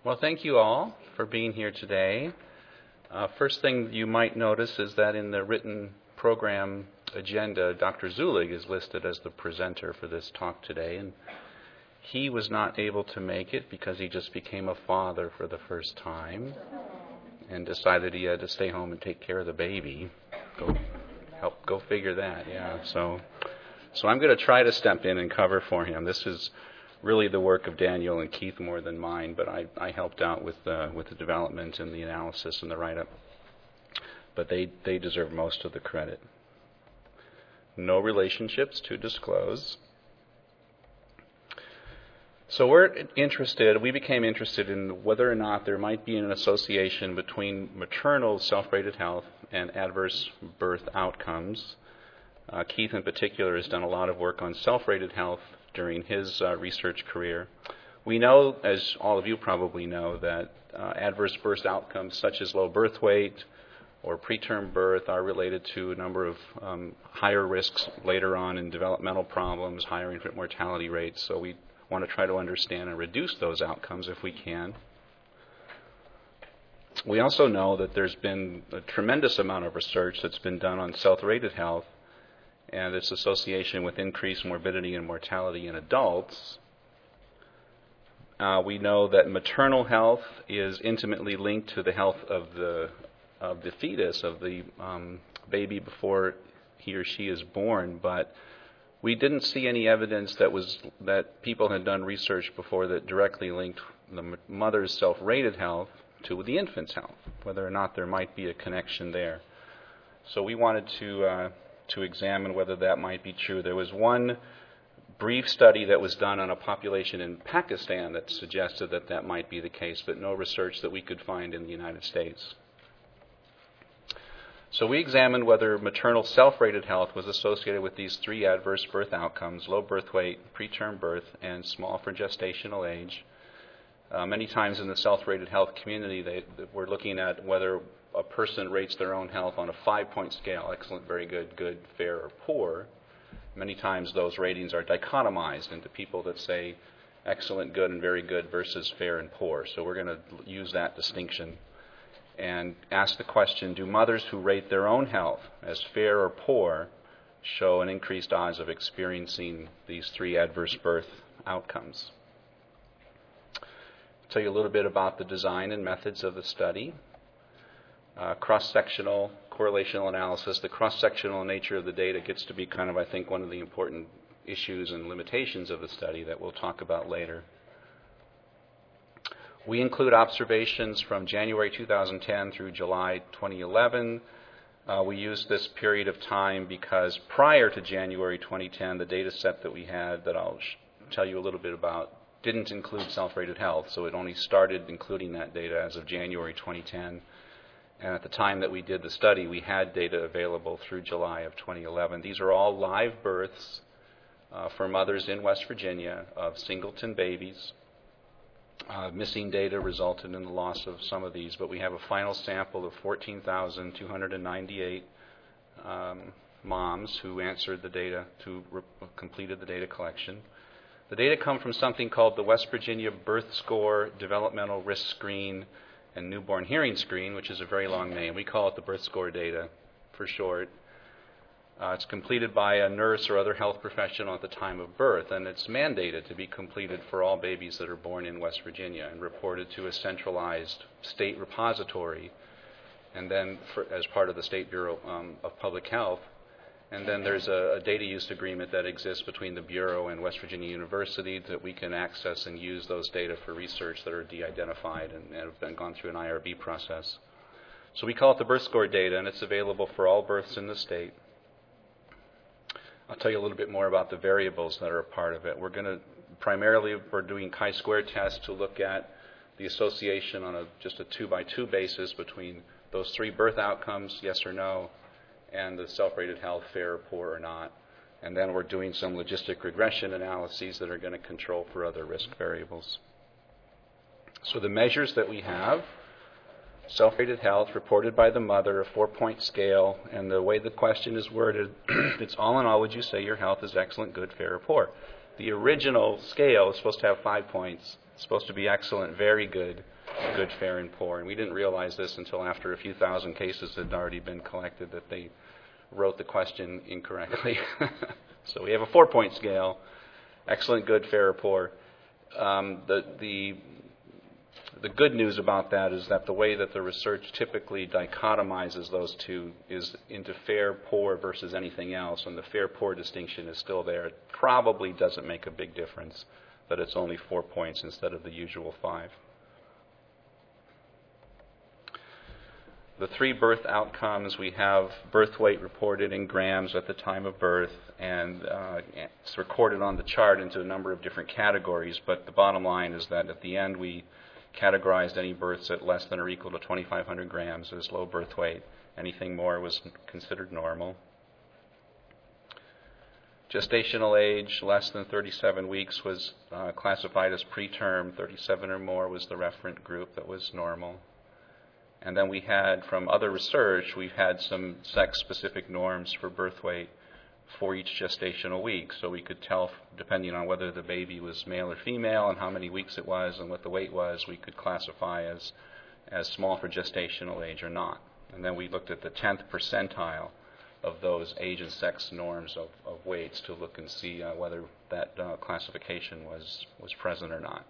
Well, thank you all for being here today. First thing you might notice is that in the written program agenda, Dr. Zulig is listed as the presenter for this talk today, and he was not able to make it because he just became a father for the first time and decided he had to stay home and take care of the baby. Go figure that, yeah. So I'm going to try to step in and cover for him. This is really the work of Daniel and Keith more than mine, but I helped out with the development and the analysis and the write-up. But they deserve most of the credit. No relationships to disclose. So we became interested in whether or not there might be an association between maternal self-rated health and adverse birth outcomes. Keith in particular has done a lot of work on self-rated health during his research career. We know, as all of you probably know, that adverse birth outcomes such as low birth weight or preterm birth are related to a number of higher risks later on in developmental problems, higher infant mortality rates. So we want to try to understand and reduce those outcomes if we can. We also know that there's been a tremendous amount of research that's been done on self-rated health and its association with increased morbidity and mortality in adults. We know that maternal health is intimately linked to the health of the fetus, of the baby before he or she is born, but we didn't see any evidence that people had done research before that directly linked the mother's self-rated health to the infant's health, whether or not there might be a connection there. So we wanted to examine whether that might be true. There was one brief study that was done on a population in Pakistan that suggested that might be the case, but no research that we could find in the United States. So we examined whether maternal self-rated health was associated with these three adverse birth outcomes: low birth weight, preterm birth, and small for gestational age. Many times in the self-rated health community, we're looking at whether a person rates their own health on a 5-point scale: excellent, very good, good, fair, or poor. Many times those ratings are dichotomized into people that say excellent, good, and very good versus fair and poor. So we're going to use that distinction and ask the question, do mothers who rate their own health as fair or poor show an increased odds of experiencing these three adverse birth outcomes? I'll tell you a little bit about the design and methods of the study. Cross-sectional correlational analysis. The cross-sectional nature of the data gets to be kind of, I think, one of the important issues and limitations of the study that we'll talk about later. We include observations from January 2010 through July 2011. We use this period of time because prior to January 2010, the data set that we had that I'll tell you a little bit about didn't include self-rated health, so it only started including that data as of January 2010. And at the time that we did the study, we had data available through July of 2011. These are all live births for mothers in West Virginia of singleton babies. Missing data resulted in the loss of some of these, but we have a final sample of 14,298 moms who answered the data, completed the data collection. The data come from something called the West Virginia Birth Score Developmental Risk Screen and Newborn Hearing Screen, which is a very long name. We call it the Birth Score data for short. It's completed by a nurse or other health professional at the time of birth, and it's mandated to be completed for all babies that are born in West Virginia and reported to a centralized state repository, and then as part of the State Bureau of Public Health. And then there's a data use agreement that exists between the Bureau and West Virginia University that we can access and use those data for research that are de-identified and have been gone through an IRB process. So we call it the Birth Score data, and it's available for all births in the state. I'll tell you a little bit more about the variables that are a part of it. We're doing chi-square tests to look at the association on just a 2-by-2 basis between those three birth outcomes, yes or no, and the self-rated health, fair or poor or not. And then we're doing some logistic regression analyses that are going to control for other risk variables. So the measures that we have: self-rated health reported by the mother, a 4-point scale, and the way the question is worded, it's all in all, would you say your health is excellent, good, fair, or poor? The original scale is supposed to have 5 points. It's supposed to be excellent, very good, good, fair, and poor. And we didn't realize this until after a few thousand cases had already been collected, that they wrote the question incorrectly. So we have a 4-point scale: excellent, good, fair, or poor. The good news about that is that the way that the research typically dichotomizes those two is into fair, poor versus anything else, and the fair, poor distinction is still there. It probably doesn't make a big difference that it's only 4 points instead of the usual 5. The 3 birth outcomes, we have birth weight reported in grams at the time of birth, and it's recorded on the chart into a number of different categories, but the bottom line is that at the end we categorized any births at less than or equal to 2,500 grams as low birth weight. Anything more was considered normal. Gestational age less than 37 weeks was classified as preterm. 37 or more was the referent group that was normal. And then we had, from other research, we've had some sex-specific norms for birth weight for each gestational week. So we could tell, depending on whether the baby was male or female and how many weeks it was and what the weight was, we could classify as small for gestational age or not. And then we looked at the 10th percentile of those age and sex norms of weights to look and see whether that classification was present or not.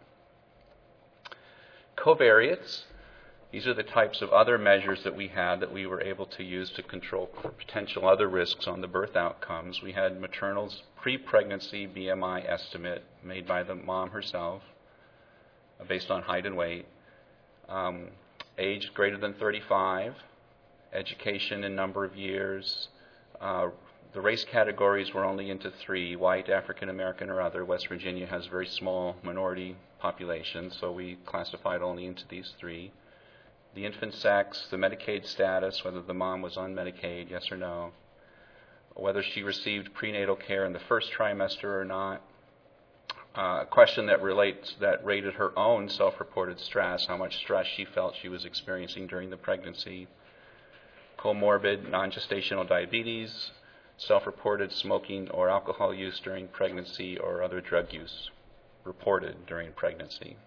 Covariates. These are the types of other measures that we had that we were able to use to control potential other risks on the birth outcomes. We had maternal's pre-pregnancy BMI estimate made by the mom herself based on height and weight, age greater than 35, education in number of years. The race categories were only into 3, white, African American, or other. West Virginia has a very small minority population, so we classified only into these 3. The infant sex, the Medicaid status, whether the mom was on Medicaid, yes or no, whether she received prenatal care in the first trimester or not, a question that rated her own self-reported stress, how much stress she felt she was experiencing during the pregnancy, comorbid non-gestational diabetes, self-reported smoking or alcohol use during pregnancy, or other drug use reported during pregnancy.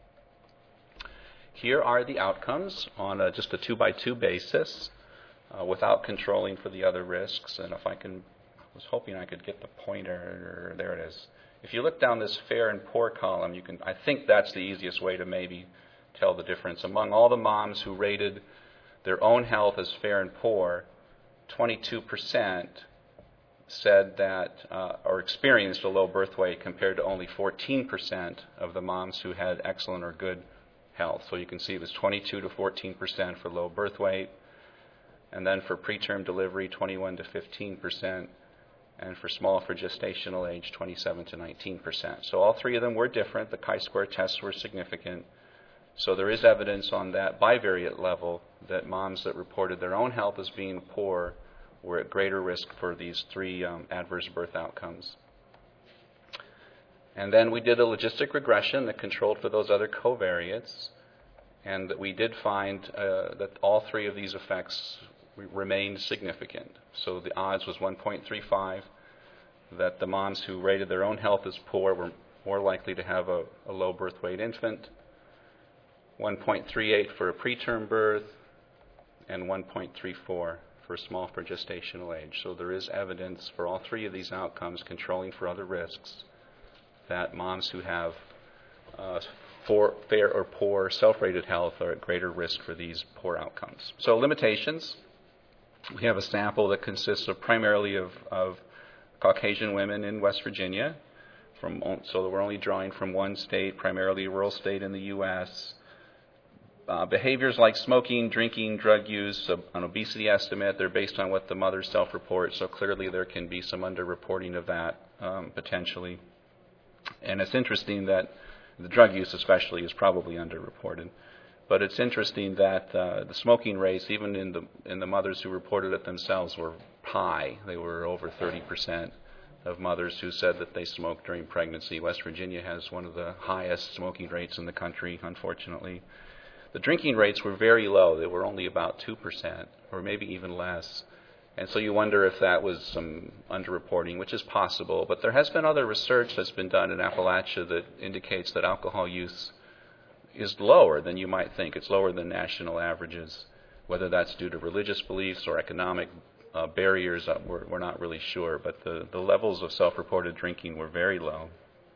Here are the outcomes on just a 2-by-2 basis without controlling for the other risks. And I was hoping I could get the pointer. There it is. If you look down this fair and poor column, I think that's the easiest way to maybe tell the difference. Among all the moms who rated their own health as fair and poor, 22% said that or experienced a low birth weight, compared to only 14% of the moms who had excellent or good health. So you can see it was 22 to 14% for low birth weight, and then for preterm delivery 21 to 15%, and for small for gestational age 27 to 19%. So all 3 of them were different. The chi-square tests were significant. So there is evidence on that bivariate level that moms that reported their own health as being poor were at greater risk for these 3 adverse birth outcomes. And then we did a logistic regression that controlled for those other covariates, and that we did find that all 3 of these effects remained significant. So the odds was 1.35 that the moms who rated their own health as poor were more likely to have a low birth weight infant, 1.38 for a preterm birth, and 1.34 for small for gestational age. So there is evidence for all 3 of these outcomes controlling for other risks, that moms who have fair or poor self-rated health are at greater risk for these poor outcomes. So limitations. We have a sample that consists of primarily of Caucasian women in West Virginia. So we're only drawing from one state, primarily a rural state in the U.S. Behaviors like smoking, drinking, drug use, an obesity estimate, they're based on what the mothers self-report, so clearly there can be some underreporting of that potentially. And it's interesting that the drug use especially is probably underreported. But it's interesting that the smoking rates, even in the mothers who reported it themselves, were high. They were over 30% of mothers who said that they smoked during pregnancy. West Virginia has one of the highest smoking rates in the country, unfortunately. The drinking rates were very low. They were only about 2%, or maybe even less. And so you wonder if that was some underreporting, which is possible. But there has been other research that's been done in Appalachia that indicates that alcohol use is lower than you might think. It's lower than national averages. Whether that's due to religious beliefs or economic barriers, we're not really sure. But the levels of self-reported drinking were very low.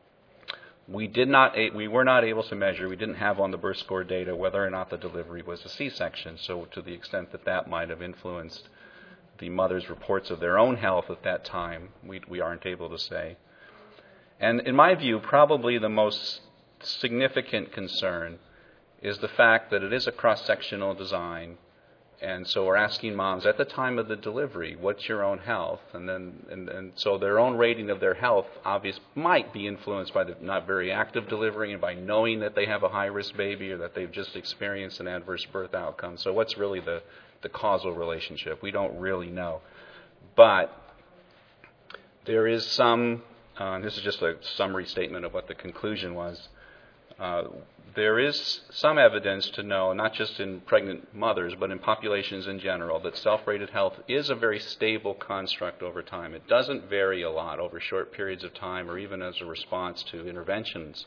We were not able to measure, we didn't have on the birth score data whether or not the delivery was a C-section. So to the extent that that might have influenced the mother's reports of their own health at that time, we aren't able to say. And in my view, probably the most significant concern is the fact that it is a cross-sectional design. And so we're asking moms at the time of the delivery, what's your own health? And so their own rating of their health might be influenced by the not very active delivery and by knowing that they have a high-risk baby or that they've just experienced an adverse birth outcome. So what's really the causal relationship? We don't really know. But there is some, this is just a summary statement of what the conclusion was. There is some evidence to know, not just in pregnant mothers, but in populations in general, that self-rated health is a very stable construct over time. It doesn't vary a lot over short periods of time or even as a response to interventions.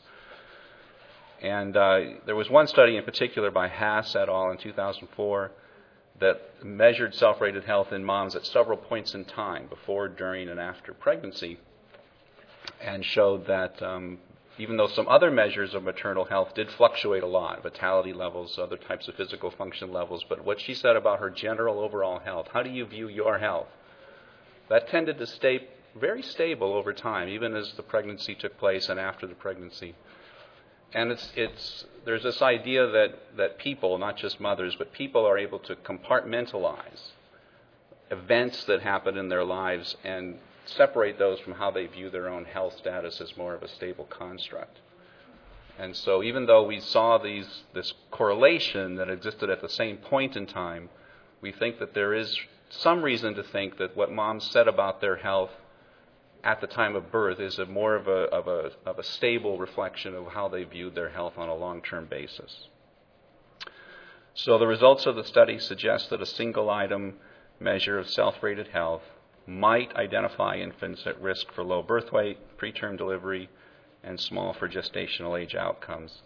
And there was one study in particular by Haas et al. In 2004 that measured self-rated health in moms at several points in time, before, during, and after pregnancy, and showed that even though some other measures of maternal health did fluctuate a lot, vitality levels, other types of physical function levels, but what she said about her general overall health, how do you view your health? That tended to stay very stable over time, even as the pregnancy took place and after the pregnancy. And there's this idea that people, not just mothers, but people are able to compartmentalize events that happen in their lives and separate those from how they view their own health status as more of a stable construct. And so even though we saw this correlation that existed at the same point in time, we think that there is some reason to think that what moms said about their health at the time of birth is more of a stable reflection of how they viewed their health on a long-term basis. So the results of the study suggest that a single item measure of self-rated health might identify infants at risk for low birth weight, preterm delivery, and small for gestational age outcomes.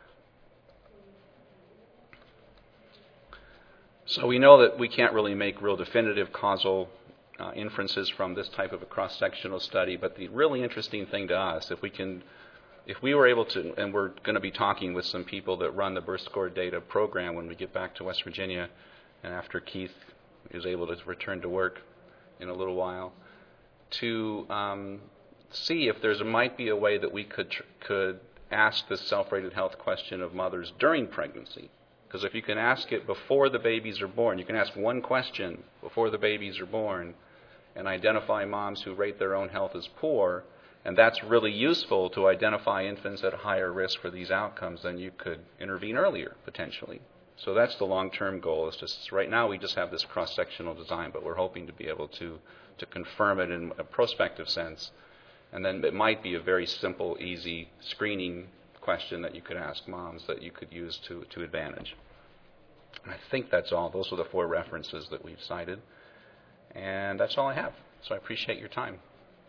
So we know that we can't really make real definitive causal inferences from this type of a cross-sectional study, but the really interesting thing to us, if we were able to, and we're going to be talking with some people that run the birth score data program when we get back to West Virginia, and after Keith is able to return to work in a little while, to see if there might be a way that we could ask this self-rated health question of mothers during pregnancy. Because if you can ask it before the babies are born, you can ask one question before the babies are born and identify moms who rate their own health as poor, and that's really useful to identify infants at higher risk for these outcomes, then you could intervene earlier, potentially. So that's the long-term goal. Right now we just have this cross-sectional design, but we're hoping to be able to confirm it in a prospective sense. And then it might be a very simple, easy screening question that you could ask moms that you could use to advantage. And I think that's all. Those are the 4 references that we've cited. And that's all I have. So I appreciate your time.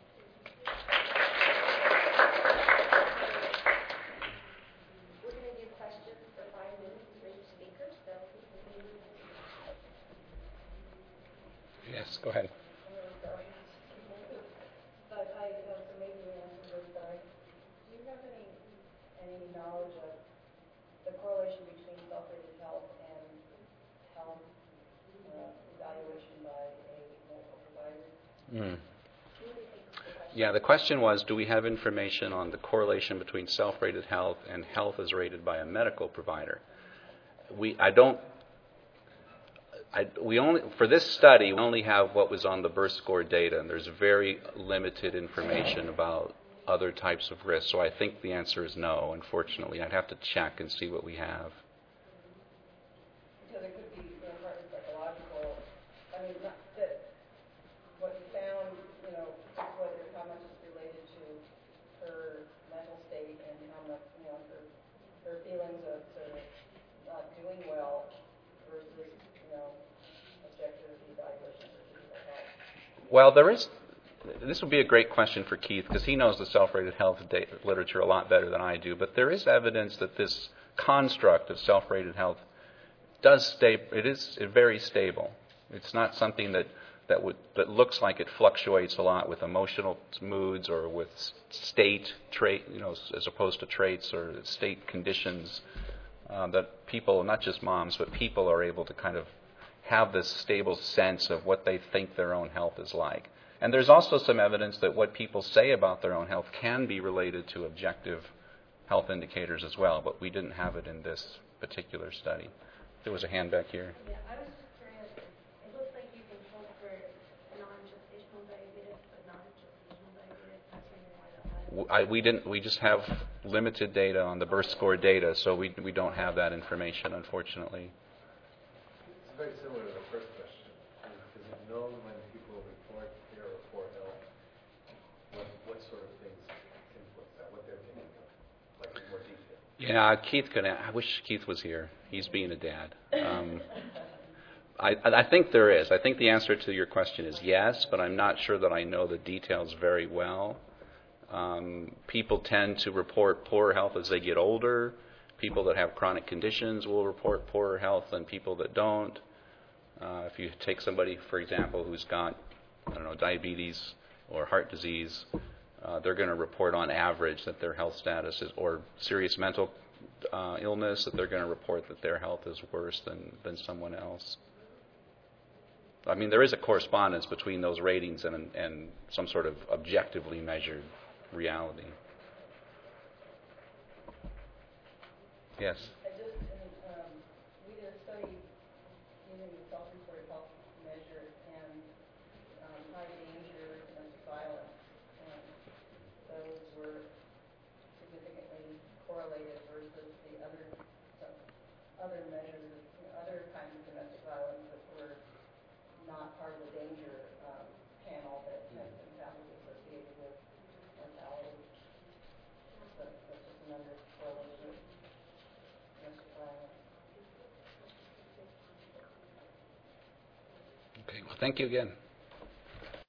Yes, go ahead. Do you have any knowledge of the correlation between self-rated health and health evaluation by a medical provider? Yeah, the question was, do we have information on the correlation between self-rated health and health as rated by a medical provider? For this study, we only have what was on the birth score data, and there's very limited information about other types of risks. So I think the answer is no, unfortunately. I'd have to check and see what we have. Because it could be partly psychological. I mean, not that what you found, how much is related to her mental state and how much, her feelings of sort of not doing well versus, objective evaluation of her physical health. Well, this would be a great question for Keith, because he knows the self-rated health literature a lot better than I do. But there is evidence that this construct of self-rated health does stay. It is very stable. It's not something that looks like it fluctuates a lot with emotional moods or with state trait, as opposed to traits or state conditions. That people, not just moms, but people are able to kind of have this stable sense of what they think their own health is like. And there's also some evidence that what people say about their own health can be related to objective health indicators as well, but we didn't have it in this particular study. There was a hand back here. Yeah, I was just curious. It looks like you can help for non-gestational diabetes, but non-gestational diabetes. That's why that We didn't. We just have limited data on the birth score data, so we don't have that information, unfortunately. It's very similar to the first question. Is it known when people report their poor health, what sort of things influence that, what they're thinking of, like in more detail? Yeah, Keith could. I wish Keith was here. He's being a dad. I think there is. I think the answer to your question is yes, but I'm not sure that I know the details very well. People tend to report poorer health as they get older. People that have chronic conditions will report poorer health than people that don't. If you take somebody, for example, who's got, diabetes or heart disease, they're going to report on average that their health status is, or serious mental illness, that they're going to report that their health is worse than someone else. I mean, there is a correspondence between those ratings and some sort of objectively measured reality. Yes? We did a study using the self-reported health measure and high danger domestic violence, and those were significantly correlated versus the other measures, other kinds of domestic violence that were not part of the danger panel that has been found to be associated with mortality. So that's just another correlation with domestic violence. Okay, well, thank you again.